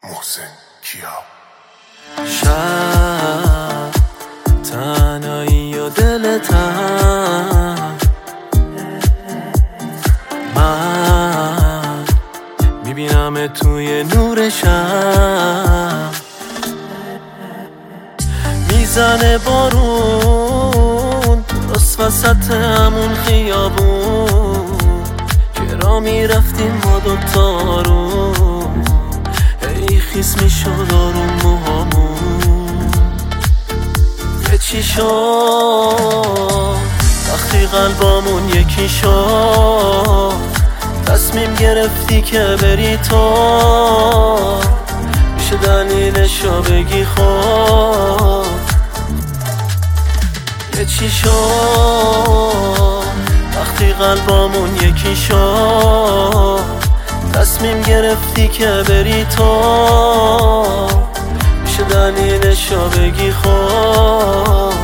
محسن کیا. شب تنهایی و دل تنگ، من میبینم توی نور شب، میزنه بارون درست وسط همون خیابون که را میرفتیم ما دوتارون. ای خیس میشد آروم موهامون، یه چی شد وقتی قلبامون یکی شد، تصمیم گرفتی که بری تو، میشه دلیلشو بگی خب. یه چی شد وقتی قلبامون یکی شد، تصمیم گرفتی که بری تو، میشه دلیلشو بگی خب.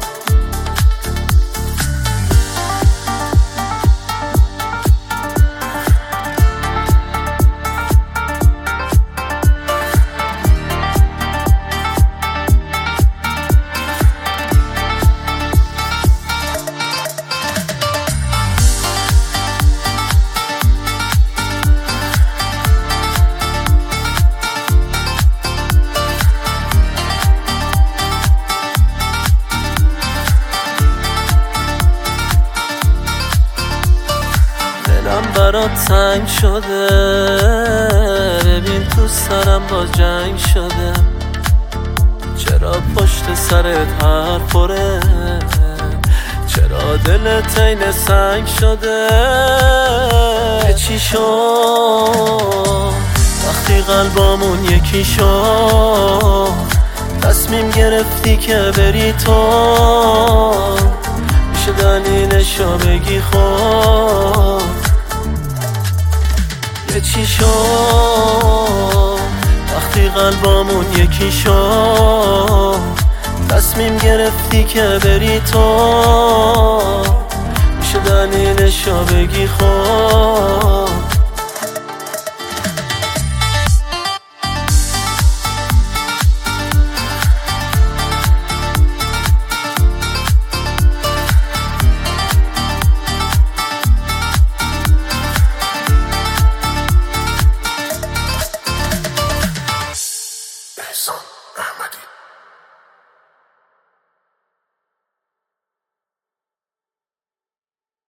دلم برات تنگ شده، ببین تو سرم با جنگ شده، چرا پشت سرت حرف پره، چرا دلت عین سنگ شده. چی شد وقتی قلبامون یکی شد، تصمیم گرفتی که بری تو، میشه دلیلشو بگی خب. یه چی شد وقتی قلبامون یکی شد، تصمیم گرفتی که بری تو، میشه دلیلشو بگی خب.